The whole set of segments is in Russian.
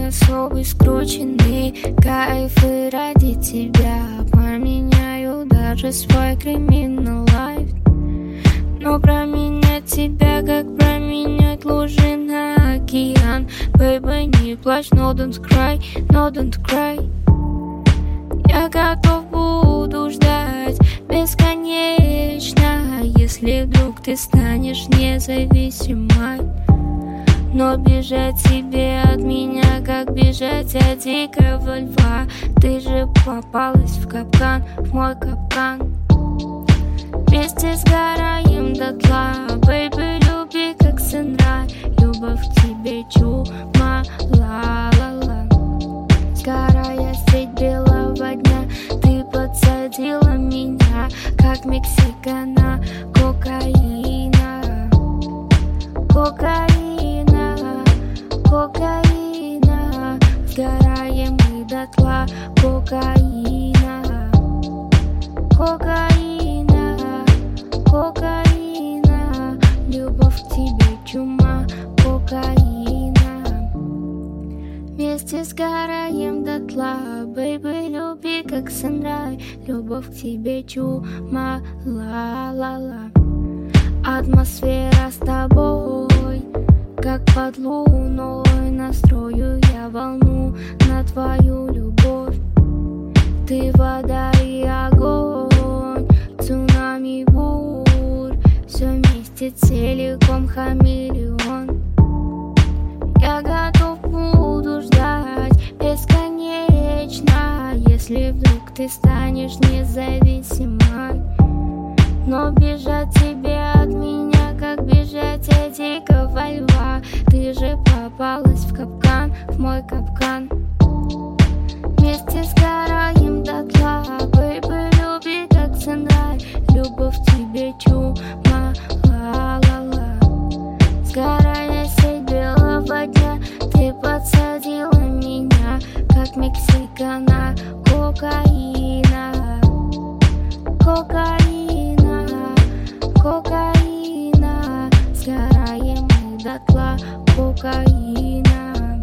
особый скрученный кайфы ради тебя. Поменяю даже свой криминал лайф. Но променять тебя, как променять лужи на океан. Baby, не плачь, no don't cry, no don't cry. Я готов буду ждать бесконечно, если вдруг ты станешь независимой. Но бежать тебе от меня, как бежать от дикого льва. Ты же попалась в капкан, в мой капкан. Вместе сгораем дотла, baby, люби как сынрай. Любовь к тебе чума, ла-ла-ла. Сгорая средь белого дня, ты подсадила меня, как Мексикана, кокаина. Кокаина, кокаина. Сгораем мы дотла, кокаина. Кокаина, кокаина. Любовь к тебе чума, кокаина. Вместе сгораем дотла, baby, люби как сынрай. Любовь к тебе чума, ла-ла-ла. Атмосфера с тобой, как под луной. Настрою я волну на твою любовь. Ты вода и огонь, цунами бурь. Все вместе целиком хамелеон. Я готов буду ждать бесконечно, если вдруг ты станешь независимой. Но бежать тебе от меня, как бежать от дикого льва. Ты же попалась в капкан, в мой капкан. Вместе сгораем дотла, baby, люби как сынрай. Любовь к тебе чума, ла-ла-ла. Сгорая средь белого дня, ты подсадила меня, как Мексикана, кокаина. Кокаина, кокаина. Сгораем мы дотла, кокаина.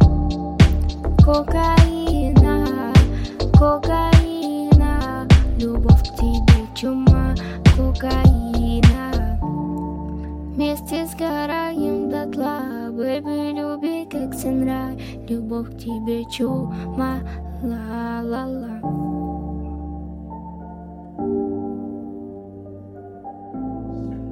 Кокаина, кокаина. Любовь к тебе чума, кокаина. Вместе сгораем дотла, baby, люби как сынрай. Любовь к тебе чума, ла-ла-ла.